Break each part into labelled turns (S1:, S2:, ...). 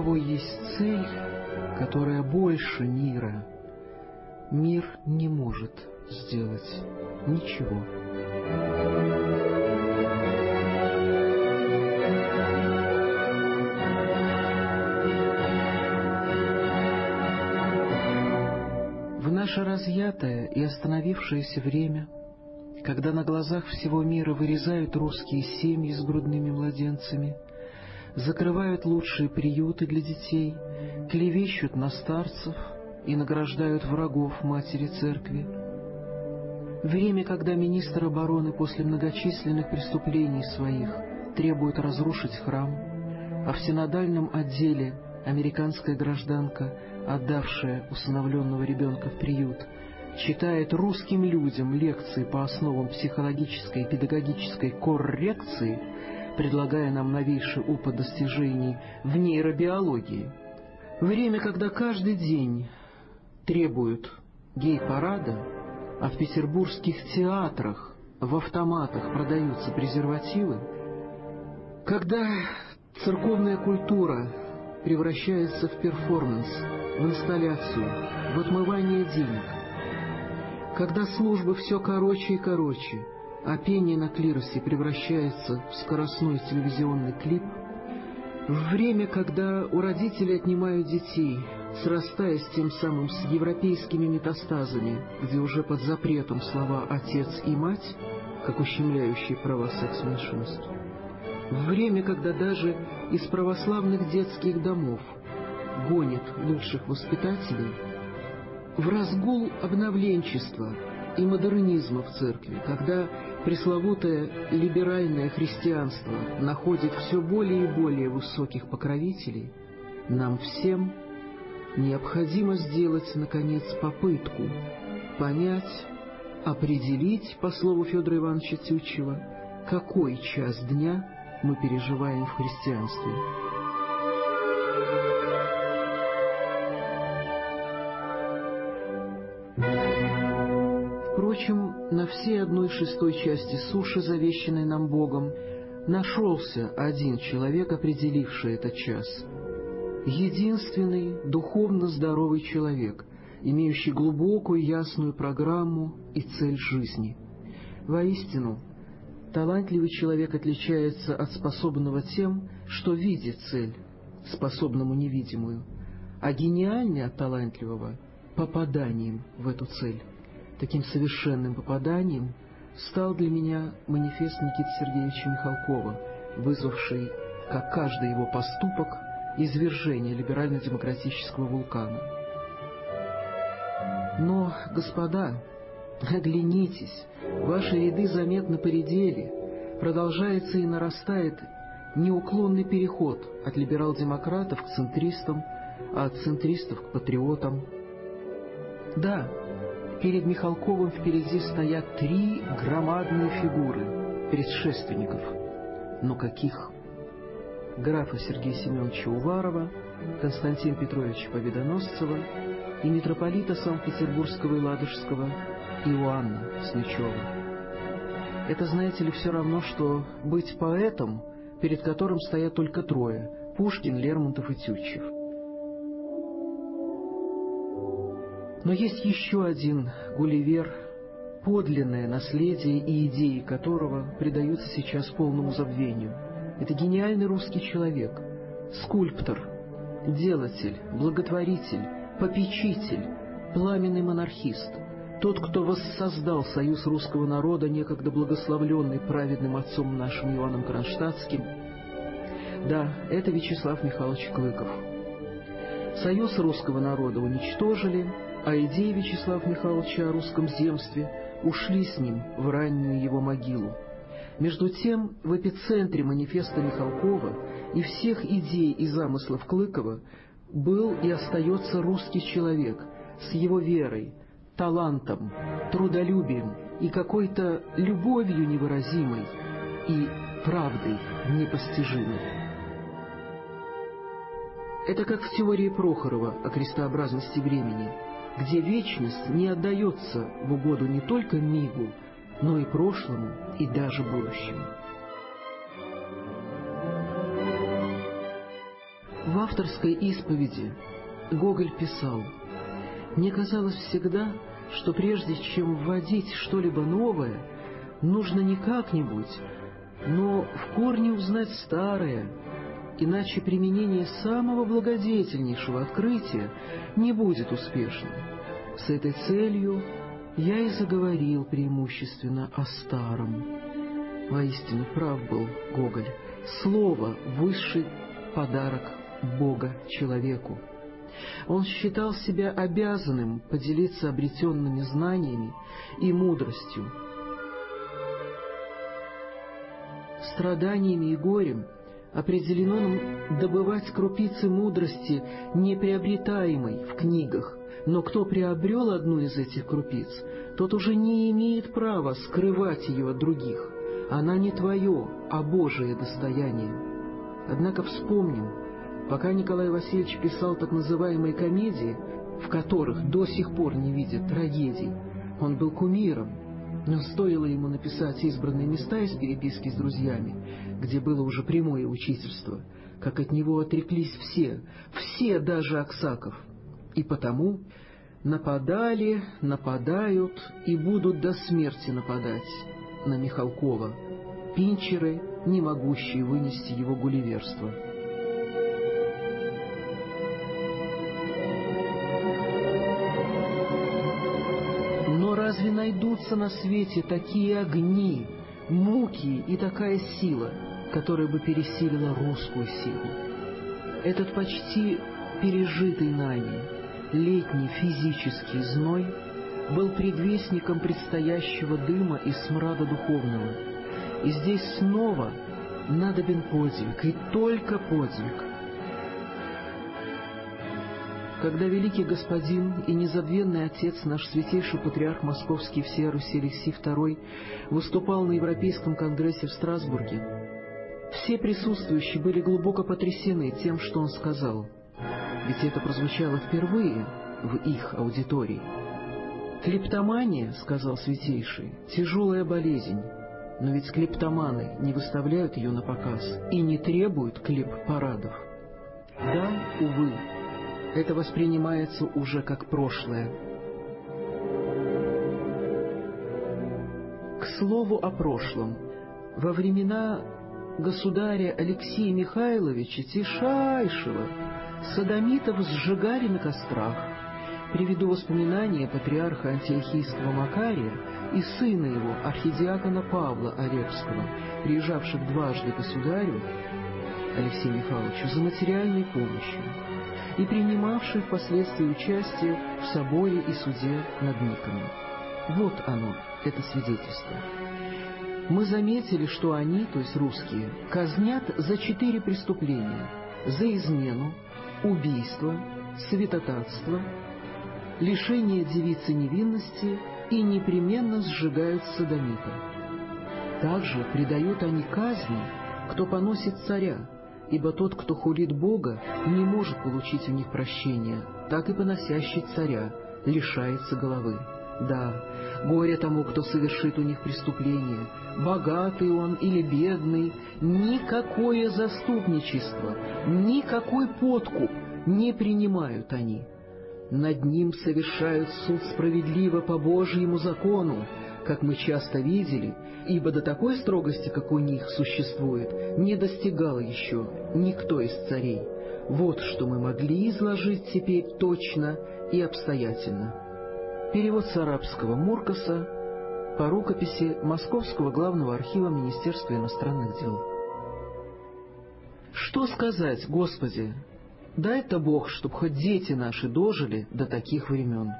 S1: кого есть цель, которая больше мира, мир не может сделать ничего. В наше разъятое и остановившееся время, когда на глазах всего мира вырезают русские семьи с грудными младенцами, закрывают лучшие приюты для детей, клевещут на старцев и награждают врагов матери церкви, время, когда министр обороны после многочисленных преступлений своих требует разрушить храм, а в синодальном отделе американская гражданка, отдавшая усыновленного ребенка в приют, читает русским людям лекции по основам психологической и педагогической коррекции, предлагая нам новейший опыт достижений в нейробиологии. Время, когда каждый день требуют гей-парада, а в петербургских театрах в автоматах продаются презервативы, когда церковная культура превращается в перформанс, в инсталляцию, в отмывание денег, когда службы все короче и короче, а пение на клиросе превращается в скоростной телевизионный клип, в время, когда у родителей отнимают детей, срастаясь тем самым с европейскими метастазами, где уже под запретом слова «отец» и «мать», как ущемляющие права секс-меньшинств, время, когда даже из православных детских домов гонят лучших воспитателей, в разгул обновленчества и модернизма в церкви, когда пресловутое либеральное христианство находит все более и более высоких покровителей, нам всем необходимо сделать, наконец, попытку понять, определить, по слову Федора Ивановича Тютчева, какой час дня мы переживаем в христианстве. Впрочем, на всей 1/6 части суши, завещанной нам Богом, нашелся один человек, определивший этот час. Единственный духовно здоровый человек, имеющий глубокую ясную программу и цель жизни. Воистину, талантливый человек отличается от способного тем, что видит цель, способному невидимую, а гениальный от талантливого — попаданием в эту цель. Таким совершенным попаданием стал для меня манифест Никиты Сергеевича Михалкова, вызвавший, как каждый его поступок, извержение либерально-демократического вулкана. Но, господа, оглянитесь, ваши ряды заметно поредели, продолжается и нарастает неуклонный переход от либерал-демократов к центристам, а от центристов к патриотам. Да, перед Михалковым впереди стоят 3 громадные фигуры предшественников. Но каких? Графа Сергея Семеновича Уварова, Константина Петровича Победоносцева и митрополита Санкт-Петербургского и Ладожского Иоанна Снычева. Это, знаете ли, все равно, что быть поэтом, перед которым стоят только 3 — Пушкин, Лермонтов и Тютчев. Но есть еще один Гулливер, подлинное наследие и идеи которого предаются сейчас полному забвению. Это гениальный русский человек, скульптор, делатель, благотворитель, попечитель, пламенный монархист, тот, кто воссоздал союз русского народа, некогда благословленный праведным отцом нашим Иоанном Кронштадтским. Да, это Вячеслав Михайлович Клыков. Союз русского народа уничтожили, а идеи Вячеслава Михайловича о русском земстве ушли с ним в раннюю его могилу. Между тем, в эпицентре манифеста Михалкова и всех идей и замыслов Клыкова был и остается русский человек с его верой, талантом, трудолюбием и какой-то любовью невыразимой и правдой непостижимой. Это как в теории Прохорова о крестообразности времени, где вечность не отдается в угоду не только мигу, но и прошлому, и даже будущему. В авторской исповеди Гоголь писал: «Мне казалось всегда, что прежде чем вводить что-либо новое, нужно не как-нибудь, но в корне узнать старое, иначе применение самого благодетельнейшего открытия не будет успешным. С этой целью я и заговорил преимущественно о старом». Воистину прав был Гоголь. Слово — высший подарок Бога человеку. Он считал себя обязанным поделиться обретенными знаниями и мудростью. Страданиями и горем определено нам добывать крупицы мудрости, не приобретаемой в книгах, но кто приобрел одну из этих крупиц, тот уже не имеет права скрывать ее от других. Она не твое, а Божие достояние. Однако вспомним, пока Николай Васильевич писал так называемые комедии, в которых до сих пор не видит трагедий, он был кумиром, но стоило ему написать избранные места из переписки с друзьями, где было уже прямое учительство, как от него отреклись все, даже Аксаков. И потому нападали, нападают и будут до смерти нападать на Михалкова, пинчеры, не могущие вынести его гулливерство. Но разве найдутся на свете такие огни, муки и такая сила, которая бы пересилила русскую силу? Этот почти пережитый нами летний физический зной был предвестником предстоящего дыма и смрада духовного. И здесь снова надобен подвиг, и только подвиг. Когда великий господин и незабвенный отец, наш святейший патриарх Московский всея Руси Алексий II, выступал на Европейском конгрессе в Страсбурге, все присутствующие были глубоко потрясены тем, что он сказал, ведь это прозвучало впервые в их аудитории. «Клептомания, — сказал святейший, — тяжелая болезнь, но ведь клептоманы не выставляют ее на показ и не требуют клеп-парадов. Да, увы, это воспринимается уже как прошлое». К слову о прошлом, во времена государя Алексея Михайловича Тишайшего содомитов сжигали на кострах. Приведу воспоминания патриарха антиохийского Макария и сына его, архидиакона Павла Оревского, приезжавших дважды к государю Алексею Михайловичу за материальной помощью и принимавших впоследствии участие в соборе и суде над Никоном. Вот оно, это свидетельство. Мы заметили, что они, то есть русские, казнят за 4 преступления: за измену, убийство, святотатство, лишение девицы невинности и непременно сжигают содомита. Также предают они казни, кто поносит царя, ибо тот, кто хулит Бога, не может получить у них прощения, так и поносящий царя лишается головы. Да, горе тому, кто совершит у них преступление, богатый он или бедный, никакое заступничество, никакой подкуп не принимают они. Над ним совершают суд справедливо по Божьему закону, как мы часто видели, ибо до такой строгости, как у них существует, не достигал еще никто из царей. Вот что мы могли изложить теперь точно и обстоятельно. Перевод с арабского Муркаса по рукописи Московского главного архива Министерства иностранных дел. Что сказать, Господи? Дай-то Бог, чтоб хоть дети наши дожили до таких времен.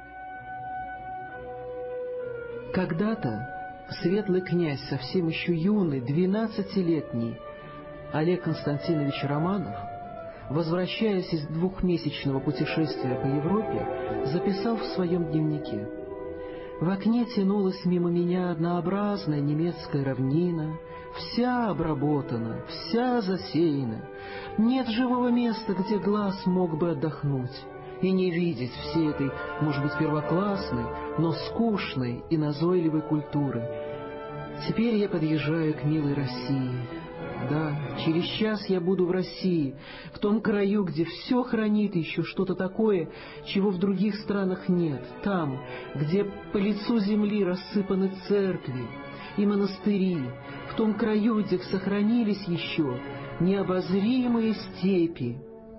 S1: Когда-то светлый князь, совсем еще юный, 12-летний Олег Константинович Романов, возвращаясь из 2-месячного путешествия по Европе, записал в своем дневнике: «В окне тянулась мимо меня однообразная немецкая равнина, вся обработана, вся засеяна. Нет живого места, где глаз мог бы отдохнуть и не видеть всей этой, может быть, первоклассной, но скучной и назойливой культуры. Теперь я подъезжаю к милой России. Да, через час я буду в России, в том краю, где все хранит еще что-то такое, чего в других странах нет. Там, где по лицу земли рассыпаны церкви и монастыри, в том краю, где сохранились еще необозримые степи.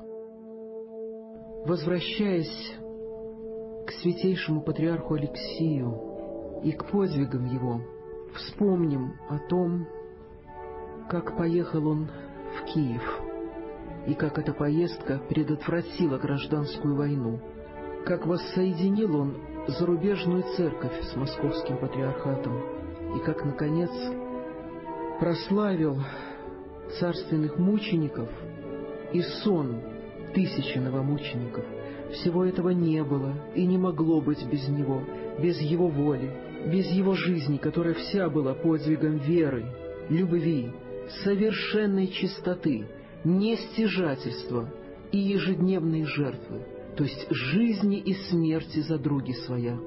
S1: Возвращаясь к святейшему патриарху Алексию и к подвигам его, вспомним о том, как поехал он в Киев, и как эта поездка предотвратила гражданскую войну, как воссоединил он зарубежную церковь с московским патриархатом, и как, наконец, прославил царственных мучеников и сон тысячи новомучеников. Всего этого не было и не могло быть без него, без его воли, без его жизни, которая вся была подвигом веры, любви, совершенной чистоты, нестяжательства и ежедневной жертвы, то есть жизни и смерти за други своя.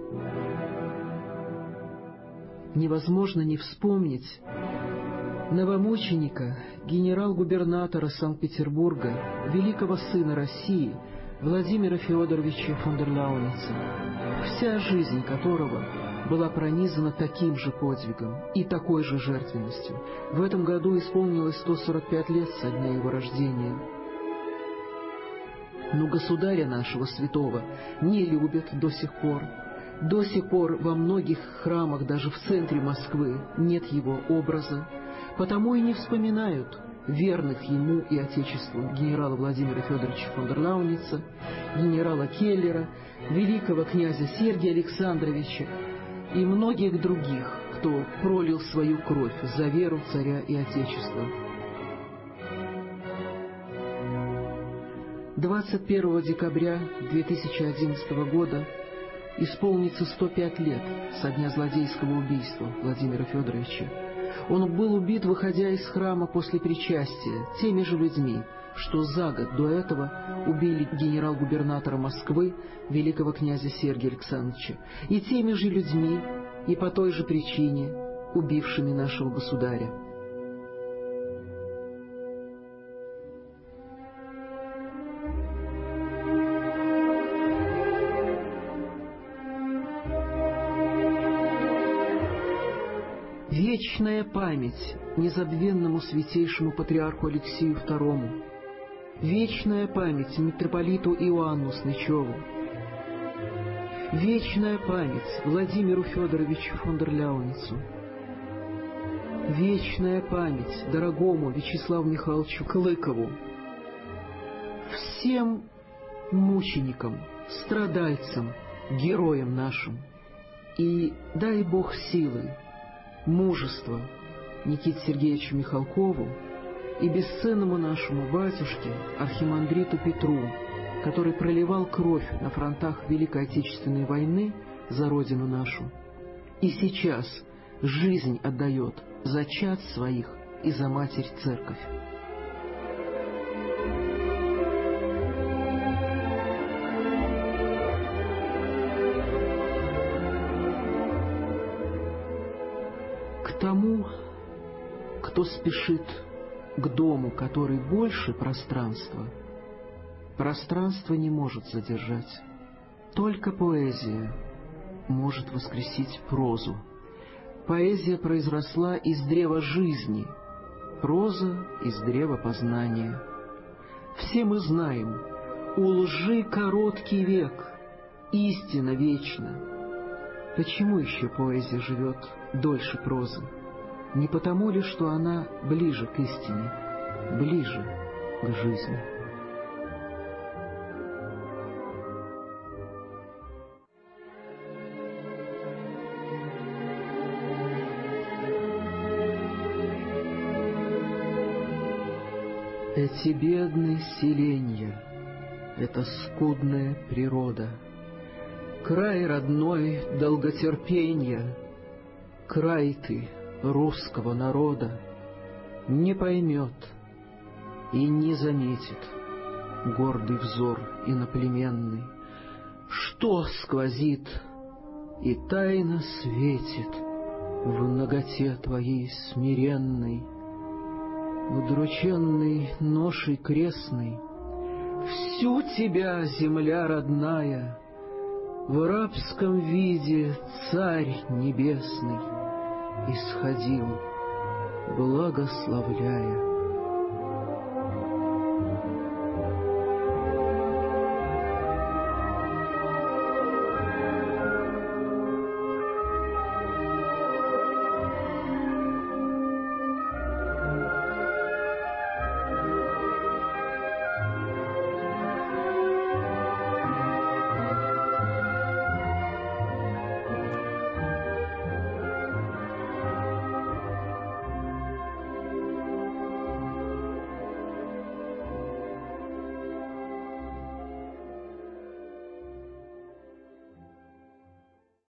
S1: Невозможно не вспомнить новомученика, генерал-губернатора Санкт-Петербурга, великого сына России Владимира Федоровича фон дер Лауница, вся жизнь которого была пронизана таким же подвигом и такой же жертвенностью. В этом году исполнилось 145 лет со дня его рождения. Но государя нашего святого не любят до сих пор. До сих пор во многих храмах, даже в центре Москвы, нет его образа, потому и не вспоминают верных ему и Отечеству генерала Владимира Федоровича фон дер Лауница, генерала Келлера, великого князя Сергия Александровича и многих других, кто пролил свою кровь за веру царя и Отечества. 21 декабря 2011 года исполнится 105 лет со дня злодейского убийства Владимира Федоровича. Он был убит, выходя из храма после причастия, теми же людьми, что за год до этого убили генерал-губернатора Москвы, великого князя Сергия Александровича, и теми же людьми, и по той же причине, убившими нашего государя. Вечная память незабвенному святейшему патриарху Алексию II, вечная память митрополиту Иоанну Снычеву, вечная память Владимиру Федоровичу фон дер Лауницу, вечная память дорогому Вячеславу Михайловичу Клыкову, всем мученикам, страдальцам, героям нашим, и дай Бог силы, мужества Никите Сергеевичу Михалкову и бесценному нашему батюшке, архимандриту Петру, который проливал кровь на фронтах Великой Отечественной войны за родину нашу, и сейчас жизнь отдает за чад своих и за Матерь Церковь. К тому, кто спешит к дому, который больше пространства, пространство не может задержать. Только поэзия может воскресить прозу. Поэзия произросла из древа жизни, проза — из древа познания. Все мы знаем, у лжи короткий век, истина вечна. Почему еще поэзия живет дольше прозы? Не потому ли, что она ближе к истине, ближе к жизни? Эти бедные селенья, эта скудная природа, край родной долготерпенья, край ты русского народа, не поймет и не заметит гордый взор иноплеменный, что сквозит и тайно светит в наготе твоей смиренной. удрученный ношей крестной, всю тебя, земля родная, в рабском виде Царь Небесный исходил, благословляя.